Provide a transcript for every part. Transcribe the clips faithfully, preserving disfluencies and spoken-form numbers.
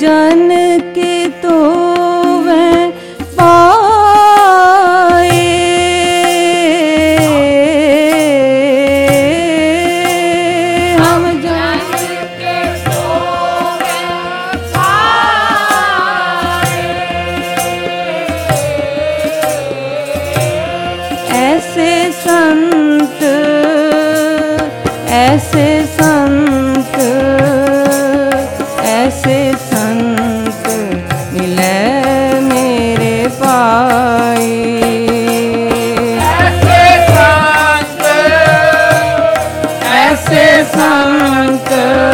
जन के तो वह पाए, हम जन के तो वह पाए। ऐसे संत ऐसे संत ऐसे संत मिले मेरे पाई। ऐसे संत ऐसे संत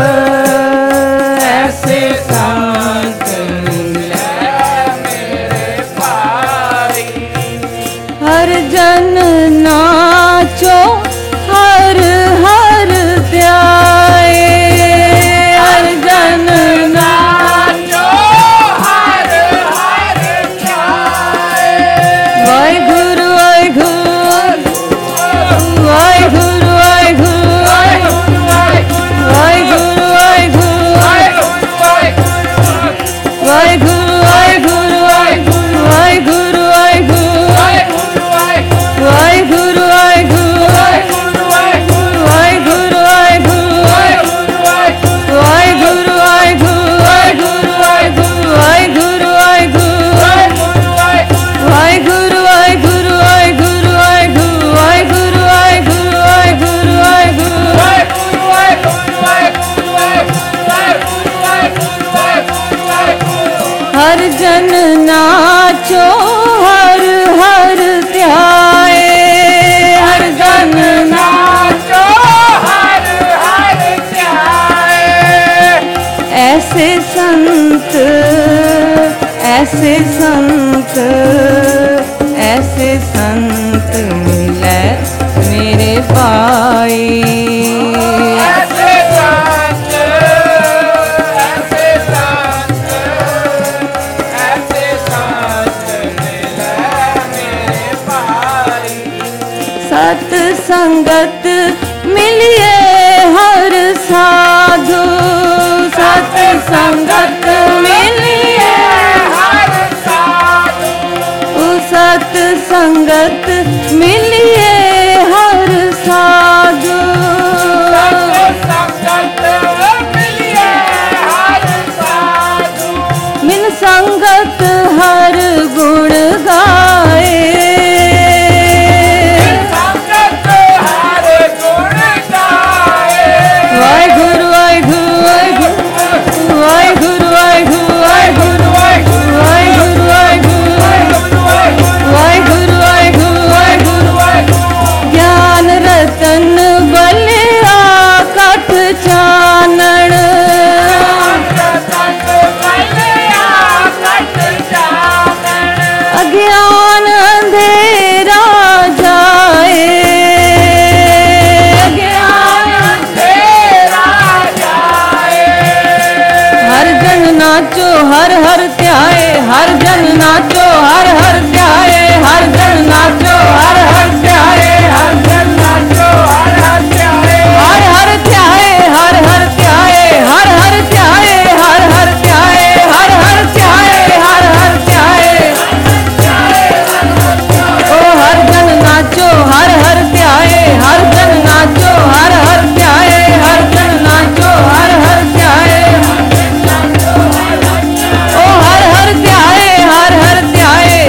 ऐसे संत मिले मेरे पाई। हर जन नाचो हर हर ध्याए, हर जन नाचो हर हर ध्याए। वाहिगुरु वाहिगुरु वाहिगुरु वाहिगुरु वाहिगुरु वाहिगुरु वाहिगुरु वाहिगुरु वाहिगुरु वाहिगुरु वाहिगुरु हर जन नाचो हर हर ध्याए, हर जन नाचो हर हर ध्याए। ऐसे संत ऐसे संत ऐसे संत मिले मेरे पाई। ऐसे संत ऐसे संत ऐसे संत मिले मेरे पाई। सत संगत मिलिए हर साधु, सत संगत मिलिए हर साधु। सत संगत मिलिए हर साधु, सत संगत मिलिए हर साधु। मिल संगत हर गुण गाए, मिल संगत हर गुण गाए। वाहिगुरु वाहिगुरु वाहिगुरु वाहिगुरु वाहिगुरु वाहिगुरु वाहिगुरु वाहिगुरु वाहिगुरु वाहिगुरु। ज्ञान रतन बलिया कठ चानण, अज्ञान अंधेरा जाए, अज्ञान अंधेरा जाए। हर जन नाचो हर हर ध्याए, हर जन नाचो हर हर ध्याए, हर जन नाचो हर हर ध्याए, हर जन नाचो हर हर ध्याए। हर हर ध्याए हर हर ध्याए, हर हर ध्याए हर हर ध्याए, हर हर ध्याए हर हर ध्याए। ओ हर जन नाचो हर हर ध्याए, हर जन नाचो हर हर ध्याए, हर जन नाचो हर हर ध्याए। ओ हर हर ध्याए हर हर ध्याए,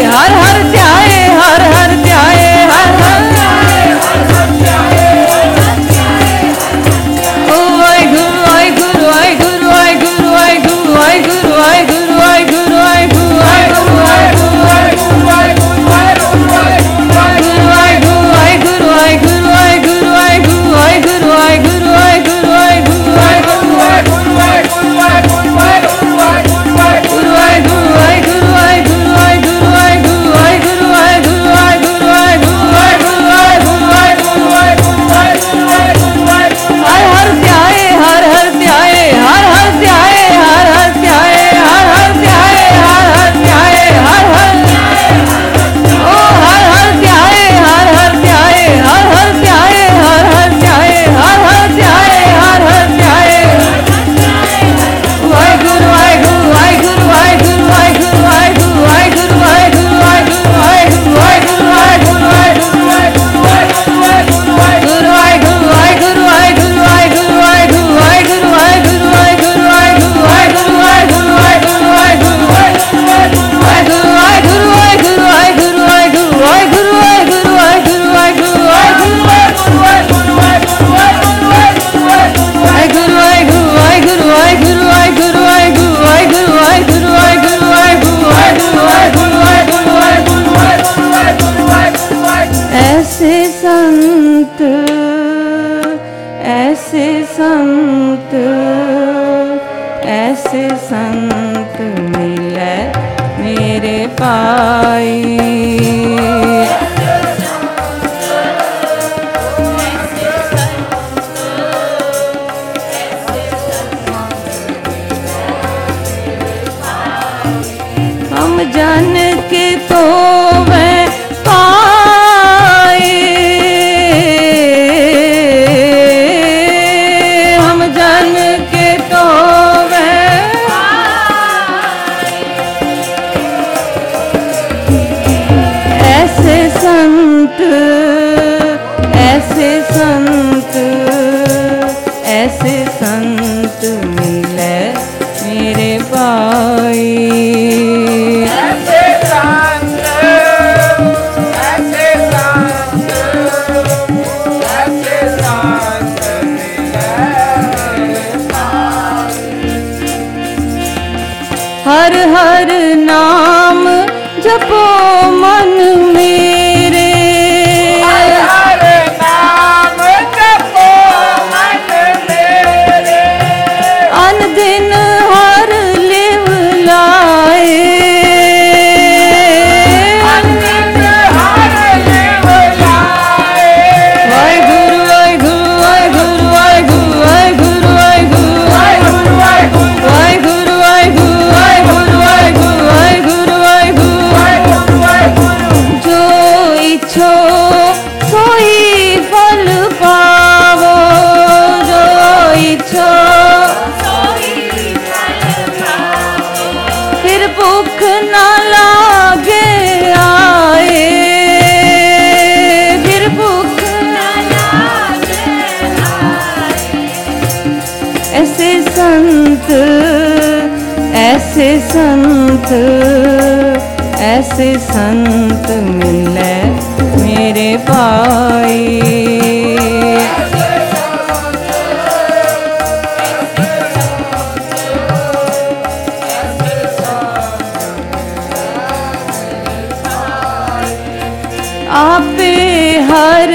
ऐसे संत ऐसे संत मिले मेरे पाई। हम जन के तो वह पाए, हम जन के तो वह पाए। ऐसे संत ऐसे संत ऐसे संत मिले मेरे पाई। हर हर नाम जपो मन मेरे, हर हर नाम जपो मन मेरे। अन दिन हर लिव लाए, अन दिन हर लिव लाए। वाहिगुरु वाहिगुरु वाहिगुरु वाहिगुरु वाहिगुरु वाहिगुरु वाहिगुरु वाहिगुरु वाहिगुरु वाहिगुरु वाहिगुरु। जो इच्छो सोई फल पावो, जो इच्छो सोई फल पावो। फिर भूख ना लागे आए, फिर भूख ना लागे आए। ऐसे संत ऐसे संत ऐसे संत मिले मेरे पाई। आपे हर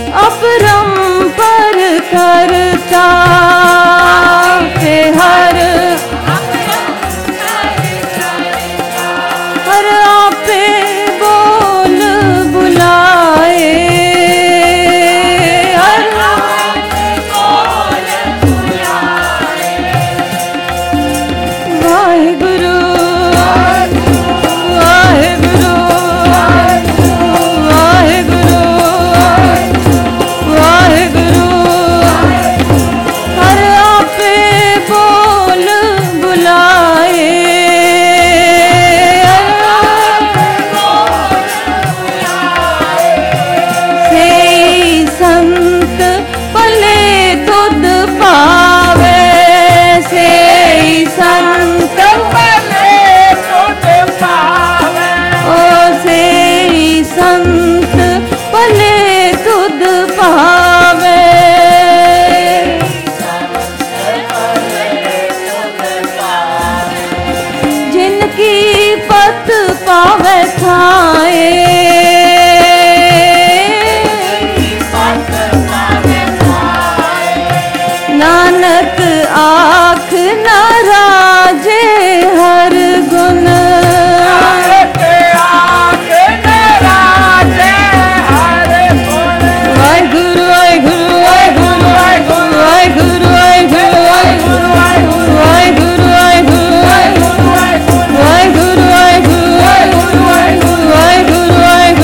अपरंपर करता, आपे हर हर आपे बोल बुलाए, हर आपे बोल बुलाए। वाहिगुरु वाहिगुरु वाहिगुरु वाहिगुरु। हर आपे बोल बुलाए, से संत पले तुद पावे, से संत पले तुझ पावे। ओ से संत पले तुद पावे। जिनकी पत पावे खाए, नानक आँख न राजे हर गुण, नानक आँख न राजे हर गुण। वाहिगुरु वाहिगुरु वाहिगुरु वाहिगुरु वाहिगुरु वाहिगुरु वाहिगुरु वाहिगुरु वाहिगुरु वाहिगुरु वाहिगुरु वाहिगुरु वाहिगुरु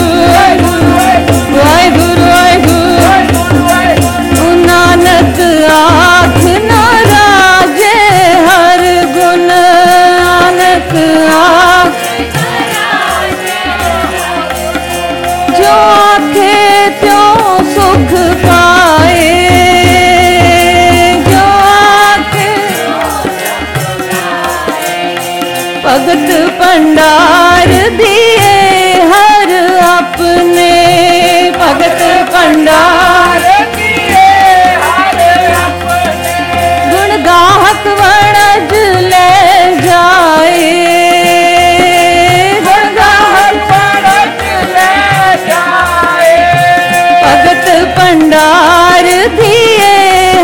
वाहिगुरु वाहिगुरु। नानक आँख न राजे हर गुण, नानक आँख जो आखे त्यों सुख पाए, जो आखे भगत भंडार दिए हर अपने, भगत भंडार गुण गाहक वणज ले जाए, गुण गाहक भंडार दिए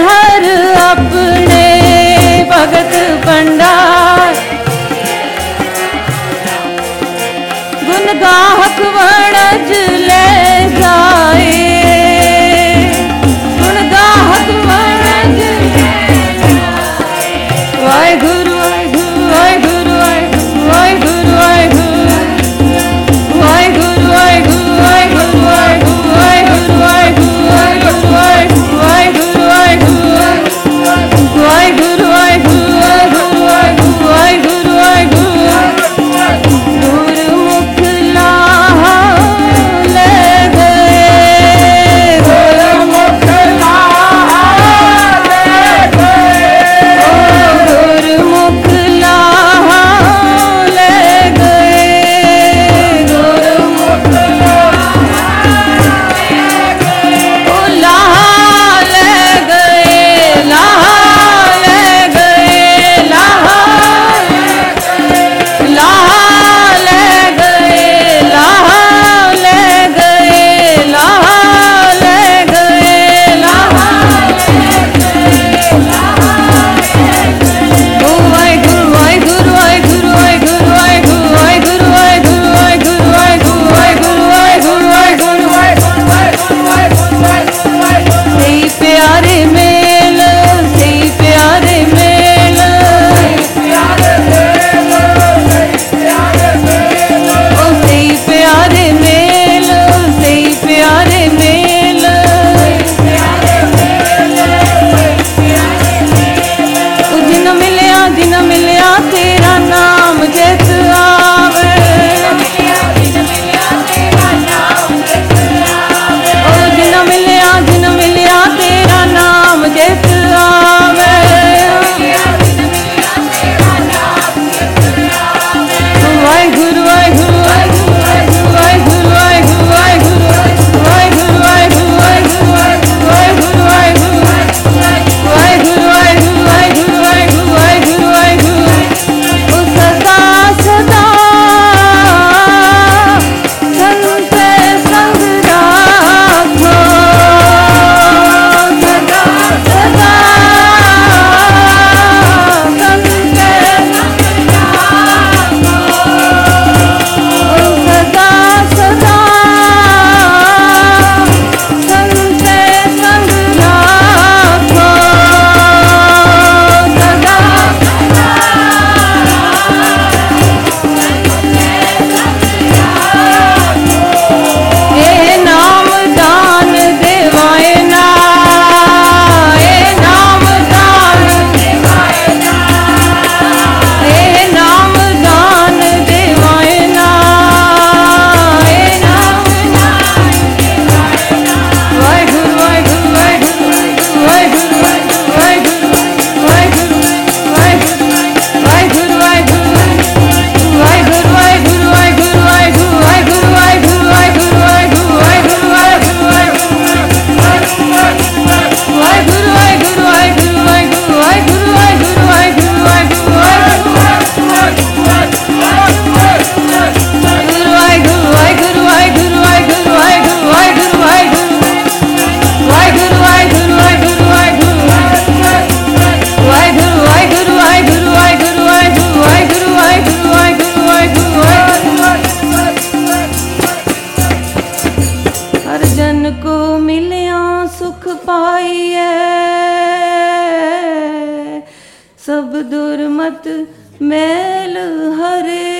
सब दुर्मत मैल हरे।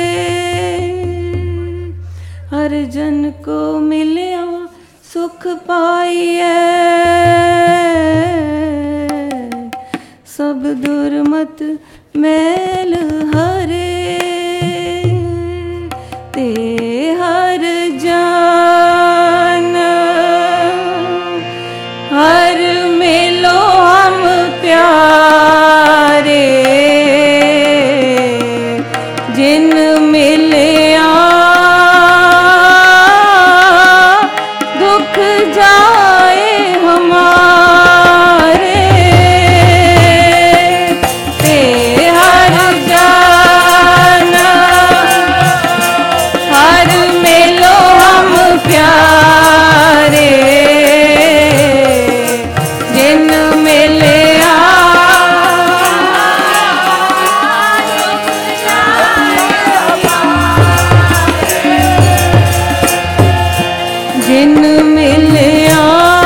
हर जन को मिलिया सुख पाइए, सब दुर्मत मैल हरे। ते हर जान हर मिलो हम प्यारे, जिन मिलिया दुख जाए हमारे। ते हर जान हर मिलो हम प्यारे, जिन मिलिया जिन मिलिया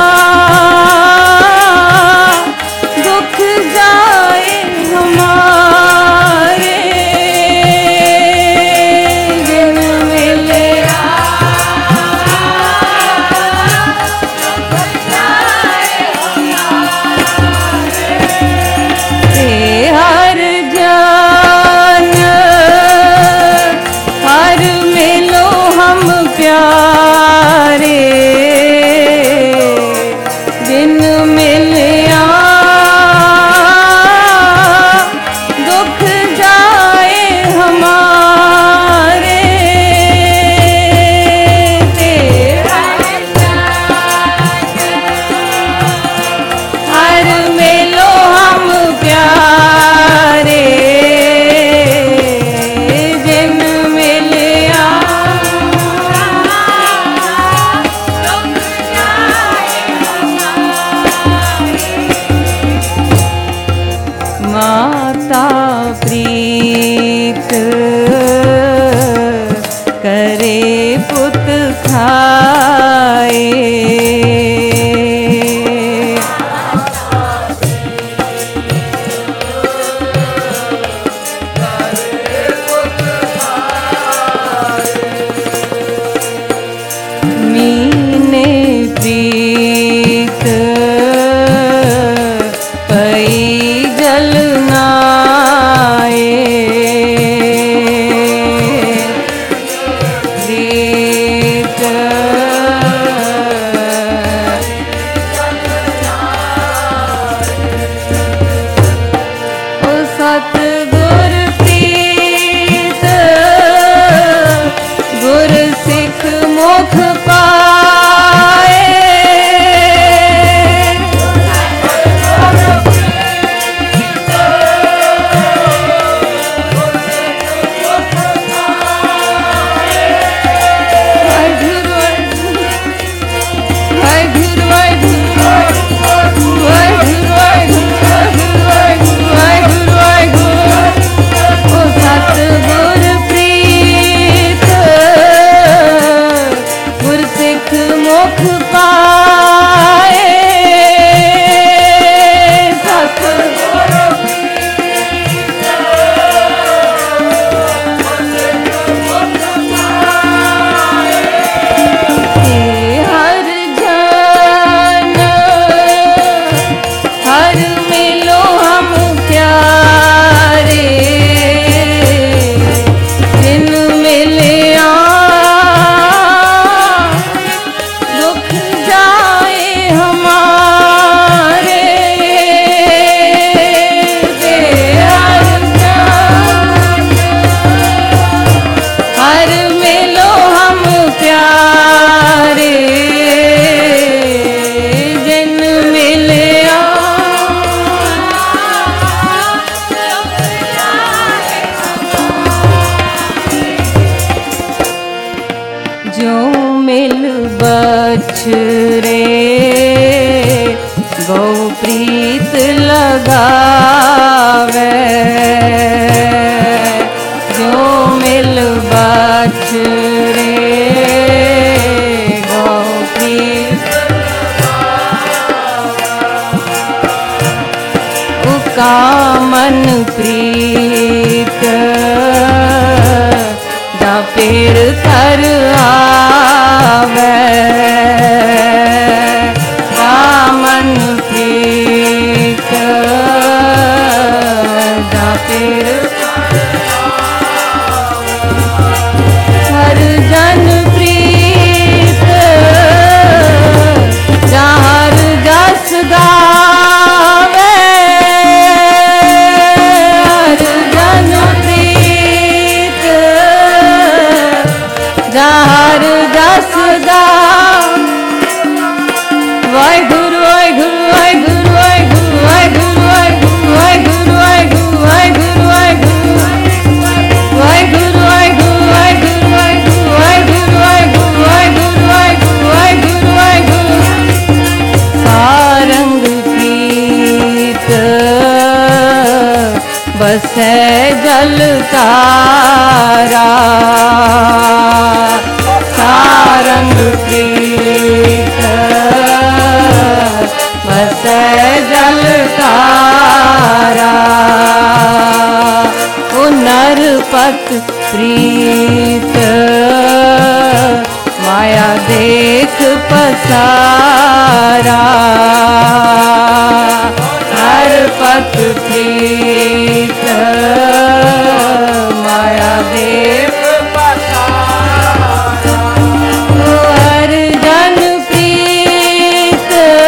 दुख जाए हमारे। जिन मिलिया ते हर जान हर मिलो हम प्यारे, जिन मिलिया दुख जाए हमारे। ते हर मिलो हम प्यारे, जिन मिलिया माता प्रीत करे पुत खाए। मीने प्रीत पई जलनाए। प्रीत ओ सतगुर प्रीत गुर सिख मुख पाए। सतगुर प्रीत गुर सिख मुख पाए। सतगुर हर जान हर मिलो हम प्यारे, जिन मिलिया दुख जाए हमारे। ते हर जान हर मिलो हम प्यारे, जिन मिलिया जो मिल बछरे गौ प्रीत लगावे। जो मिल बछरे गौ प्रीत कामन प्रीत जा पेड़ कर आवे कामन प्रीत जा पेड़ हर जन प्रीत जहर जस गावे हर जन प्रीत जहर जस गावे वाहिगुरु वाहिगुरु वाहिगुरु वाहिगुरु वाहिगुरु वाहिगुरु वाहिगुरु वाहिगुरु वाहिगुरु वाहिगुरु वाहिगुरु वाहिगुरु वाहिगुरु वाहिगुरु वाहिगुरु वाहिगुरु सारंग प्रीत बसै जल तारा सारंग प्रीत बसै जल तारा ओ नरपत प्रीत माया देख पसारा नरपत प्रीत माया देख पसारा हर जन प्रीत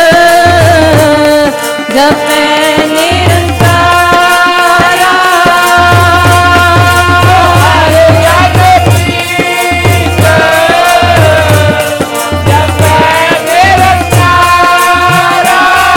जपै निरंकारा हर जन प्रीत जपै निरंकारा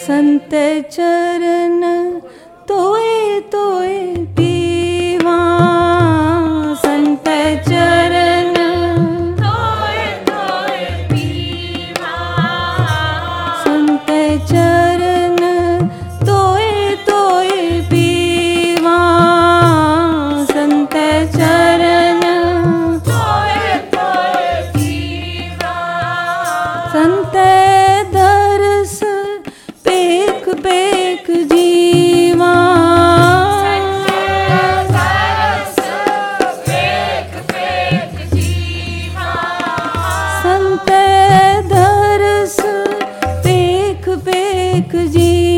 संत चरण तोए तोए पीवा संत चरण तोए तोए पीवा संत चरण तोए तोए पीवा संत चरण तोए तोए पीवा संत दरस पेख पेख जीवा सरस पेख पेख जीवा संत दरस पेख पेख जीवा